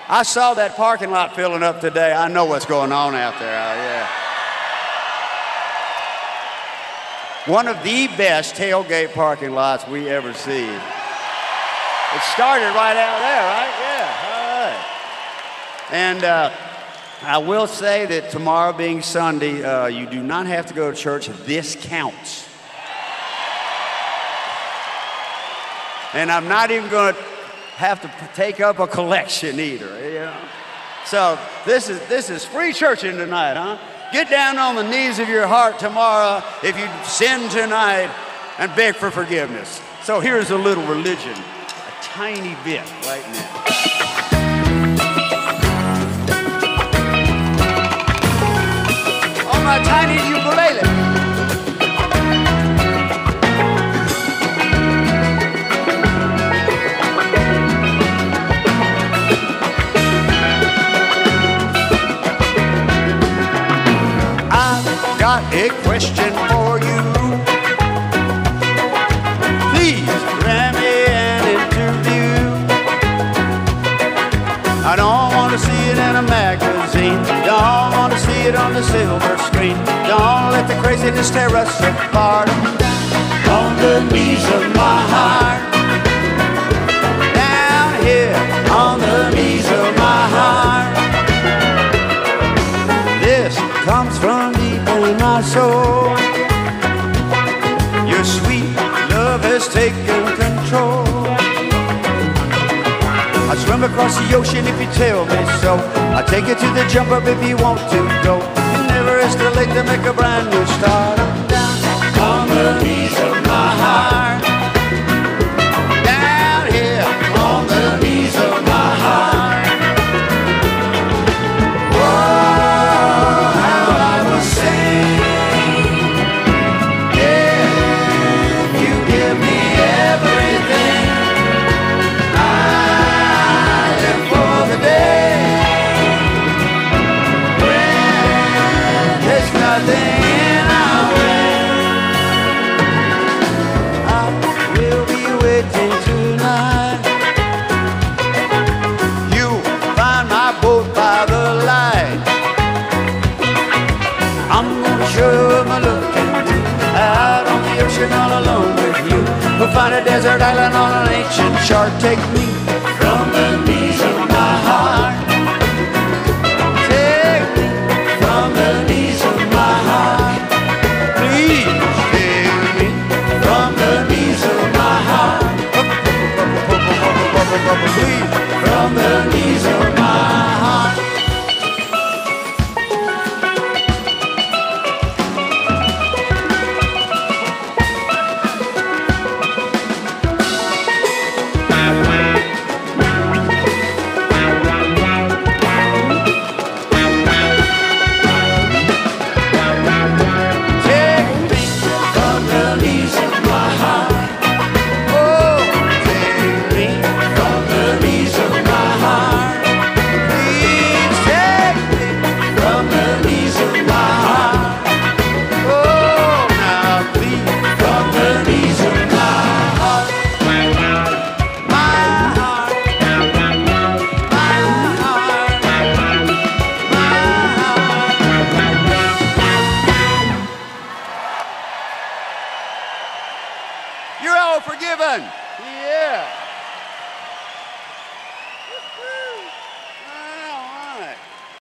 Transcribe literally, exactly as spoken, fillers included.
I saw that parking lot filling up today. I know what's going on out there. Uh, yeah. One of the best tailgate parking lots we ever see. It started right out there, right? Yeah, all right. And uh, I will say that tomorrow being Sunday, uh, you do not have to go to church. This counts. And I'm not even going to have to take up a collection either, you know. So this is this is free churching tonight, huh? Get down on the knees of your heart tomorrow if you sin tonight and beg for forgiveness. So here's a little religion, a tiny bit right now. On my tiny ukulele. Got a question for you. Please grant me an interview. I don't want to see it in a magazine. Don't want to see it on the silver screen. Don't let the craziness tear us apart. On the knees of my heart. Down here on the knees of my heart. This comes from in my soul. Your sweet love has taken control. I swim across the ocean if you tell me so. I take you to the jump up if you want to go. It never is too late to make a brand new start. I'm down on the knees of my heart. Down here on the knees of my heart. Whoa, how I will sing. All alone with you. We'll find a desert island on an ancient chart. Take me from the knees of my heart. Take me from the knees of my heart. Please take me from the knees of my heart. Please, from the knees of my heart. All right.